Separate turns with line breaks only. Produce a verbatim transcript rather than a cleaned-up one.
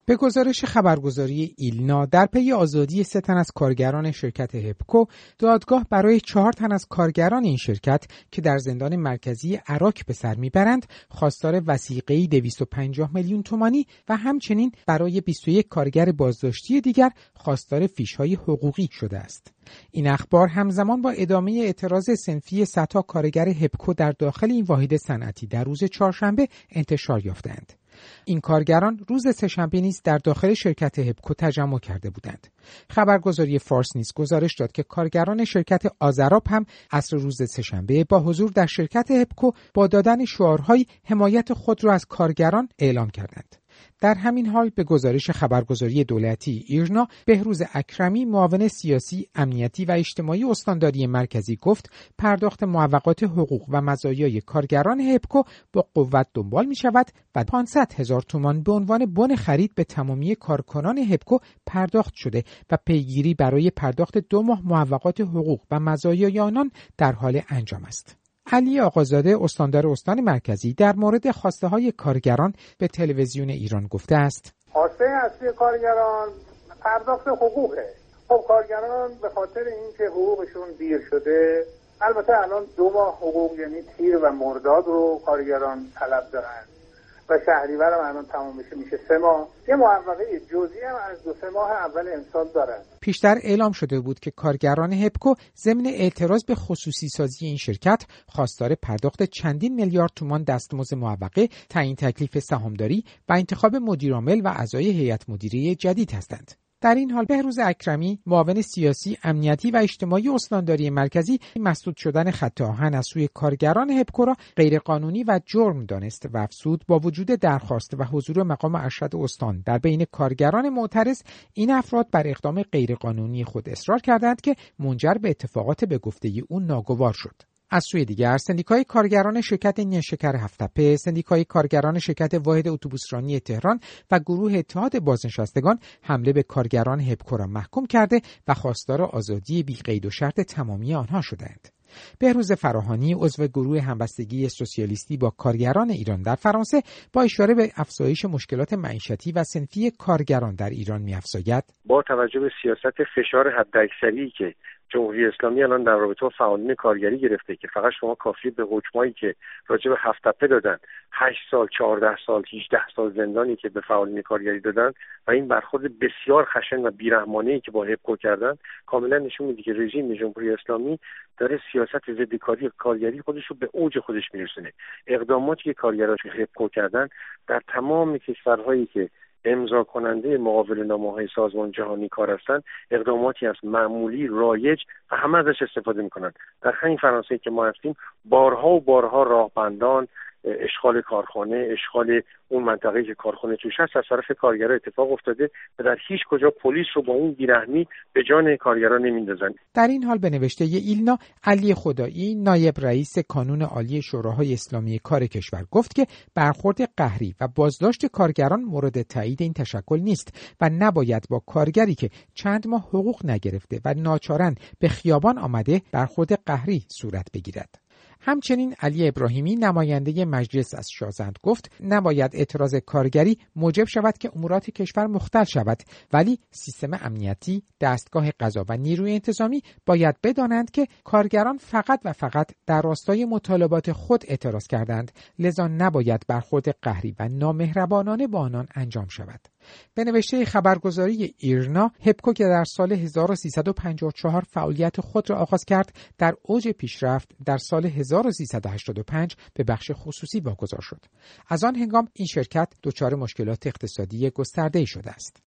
به گزارش خبرگزاری ایلنا، در پی آزادی سه تن از کارگران شرکت هپکو، دادگاه برای چهار تن از کارگران این شرکت که در زندان مرکزی عراق به سر میبرند خواستار وثیقه‌ای دویست و پنجاه میلیون تومانی و همچنین برای بیست و یک کارگر بازداشتی دیگر خواستار فیش‌های حقوقی شده است. این اخبار همزمان با ادامه اعتراض صنفی صدها کارگر هپکو در داخل این واحد صنعتی در روز چهارشنبه انتشار یافتند. این کارگران روز سه‌شنبه نیز در داخل شرکت هپکو تجمع کرده بودند. خبرگزاری فارس نیز گزارش داد که کارگران شرکت آذراب هم عصر روز سه‌شنبه با حضور در شرکت هپکو با دادن شعارهای حمایت خود را از کارگران اعلام کردند. در همین حال به گزارش خبرگزاری دولتی ایرنا، بهروز اکرمی، معاون سیاسی، امنیتی و اجتماعی استانداری مرکزی گفت پرداخت معوقات حقوق و مزایای کارگران هپکو با قوت دنبال می شود و پانصد هزار تومان به عنوان بن خرید به تمامی کارکنان هپکو پرداخت شده و پیگیری برای پرداخت دو ماه معوقات حقوق و مزایای آنان در حال انجام است. علی آقازاده، استاندار استان مرکزی، در مورد خواسته های کارگران به تلویزیون ایران گفته است:
خواسته اصلی کارگران پرداخت حقوقه. خب کارگران به خاطر اینکه حقوقشون دیر شده، البته الان دو ماه حقوق یعنی تیر و مرداد رو کارگران طلب دارن و شهریور هم الان تمام میشه میشه سه ماه. یه معوقه جزئی هم از دو سه ماه اول امسال دارن.
پیشتر اعلام شده بود که کارگران هپکو ضمن اعتراض به خصوصی سازی این شرکت خواستار پرداخت چندین میلیارد تومان دستمزد معوقه، تعیین تکلیف سهامداری و انتخاب مدیرعامل و اعضای هیئت مدیره جدید هستند. در این حال بهروز اکرمی، معاون سیاسی، امنیتی و اجتماعی استانداری مرکزی، مسدود شدن خط آهن از سوی کارگران هپکو را غیرقانونی و جرم دانست و افزود با وجود درخواست و حضور مقام ارشد استان در بین کارگران معترض، این افراد بر اقدام غیرقانونی خود اصرار کردند که منجر به اتفاقات به گفته او ناگوار شد. از سوی دیگر سندیکای کارگران شرکت نیشکر هفت‌تپه، سندیکای کارگران شرکت واحد اتوبوسرانی تهران و گروه اتحاد بازنشستگان حمله به کارگران هپکو را محکوم کرده و خواستار آزادی بی قید و شرط تمامی آنها شدند. بهروز فراهانی، عضو گروه همبستگی سوسیالیستی با کارگران ایران در فرانسه، با اشاره به افزایش مشکلات معیشتی و صنفی کارگران در ایران می‌افزاید:
با توجه به سیاست فشار حداکثری که جمهوری اسلامی الان در رابطه با فعالین کارگری گرفته که فقط شما کافی به حکمایی که راجع به هفت‌تپه دادن، هشت سال، چهارده سال، هجده سال زندانی که به فعالین کارگری دادن و این برخورد بسیار خشن و بیرحمانه‌ای که با هپکو کردن، کاملا نشون میده که رژیم جمهوری اسلامی داره سیاست ضد کاری کارگری خودش رو به اوج خودش میرسونه. اقداماتی که کارگران هپکو کردن در تمام کشورهایی که امضا کننده مقاوله‌نامه‌های سازمان جهانی کار هستند، اقداماتی از معمولی، رایج و همه ازش استفاده میکنن. در همین فرانسه که ما هستیم، بارها و بارها راهبندان، اشغال کارخانه، اشغال اون منطقه‌ای که کارخانه توش هست از طرف کارگران اتفاق افتاده و در هیچ کجا پلیس رو با این بیرحمی به جان کارگران نمیندازن.
در این حال به نوشته ایلنا، علی خدایی، نایب رئیس کانون عالی شوراهای اسلامی کار کشور، گفت که برخورد قهری و بازداشت کارگران مورد تایید این تشکل نیست و نباید با کارگری که چند ماه حقوق نگرفته و ناچارن به خیابان آمده برخورد قهری صورت بگیرد. همچنین علی ابراهیمی، نماینده مجلس از شازند، گفت نباید اعتراض کارگری موجب شود که امورات کشور مختل شود، ولی سیستم امنیتی، دستگاه قضا و نیروی انتظامی باید بدانند که کارگران فقط و فقط در راستای مطالبات خود اعتراض کردند، لذا نباید برخورد قهری و نامهربانانه با آنان انجام شود. به نوشته خبرگزاری ایرنا، هپکو که در سال هزار و سیصد و پنجاه و چهار فعالیت خود را آغاز کرد، در اوج پیشرفت در سال هزار و سیصد و هشتاد و پنج به بخش خصوصی واگذار شد. از آن هنگام این شرکت دچار مشکلات اقتصادی گسترده‌ای شده است.